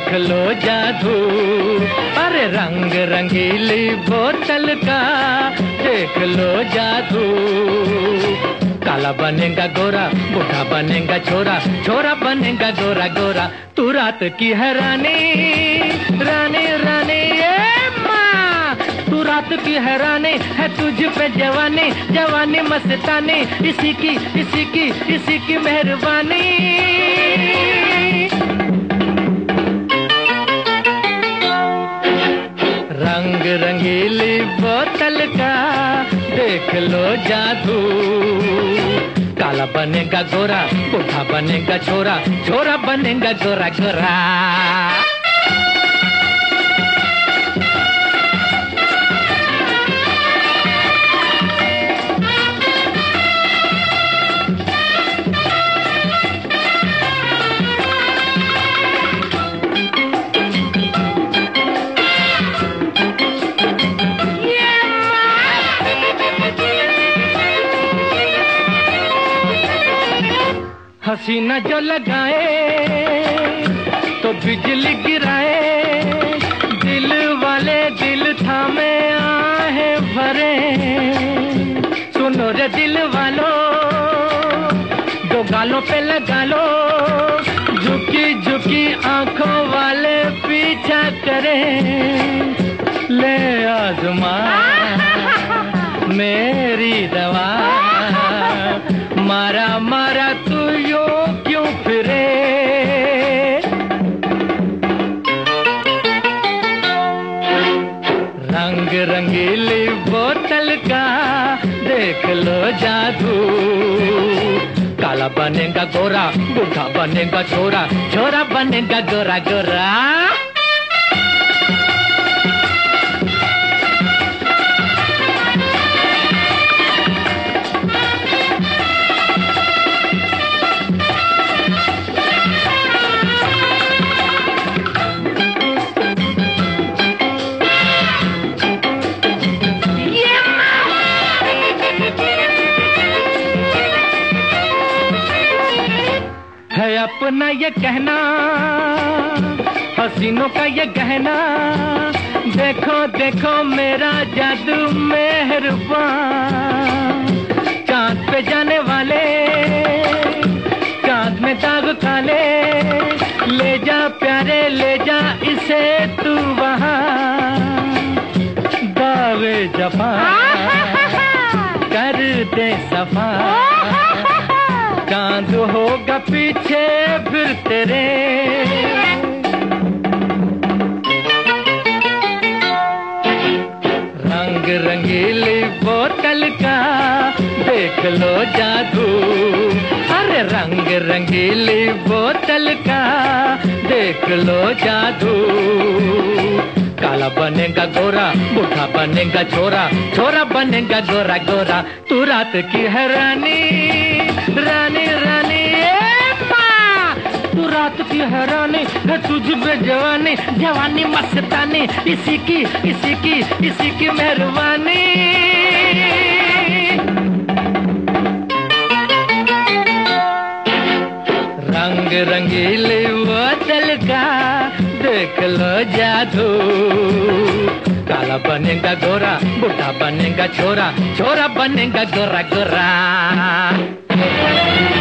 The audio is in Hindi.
देख लो जादू, अरे रंग रंगीली बोतल का देख लो जादू। काला बनेगा गोरा, बूढ़ा बनेगा छोरा, छोरा बनेगा गोरा गोरा। तू रात की है रानी, रानी रानी ए माँ। तू रात की है रानी, है तुझ पे जवानी, जवानी मस्तानी, इसी की मेहरबानी। रंग रंगीली बोतल का देख लो जादू। काला बनेगा गोरा, बूढ़ा बनेगा छोरा, छोरा बनेगा गोरा गोरा। हसीना जो लगाए तो बिजली गिराए, दिल वाले दिल थामे आहे भरे। सुनो रे दिल वालों, दो गालों पे लगा लो, झुकी झुकी आंखों वाले पीछा करे। ले आजमा मेरी दवा, मारा मारा तू यूं क्यों फिरे। रंग रंगीली बोतल का देख लो जादू। काला बनेगा गोरा, बूढ़ा बनेगा छोरा, छोरा बनेगा गोरा गोरा। है अपना ये कहना, हसीनों का ये गहना, देखो देखो मेरा जादू मेहरबान। चांद पे जाने वाले, चांद में दाग काले, ले जा प्यारे ले जा इसे तू वहाँ। दावे जफा कर दे सफा, चांद होगा पीछे फिर तेरे। रंग रंगीली बोतल का देख लो जादू, अरे रंग रंगीली बोतल का देख लो जादू। काला बनेगा गोरा, बूढ़ा बनेगा छोरा, छोरा बनेगा गोरा गोरा। तू रात की है रानी, रानी रानी ए माँ। तू रात की है रानी, है तुझ पे जवानी, जवानी मस्तानी, इसी की मेहरबानी। रंग रंगीली बोतल का देख लो जादू। काला बनेगा गोरा, बूढ़ा बनेगा छोरा, छोरा बनेगा गोरा गोरा।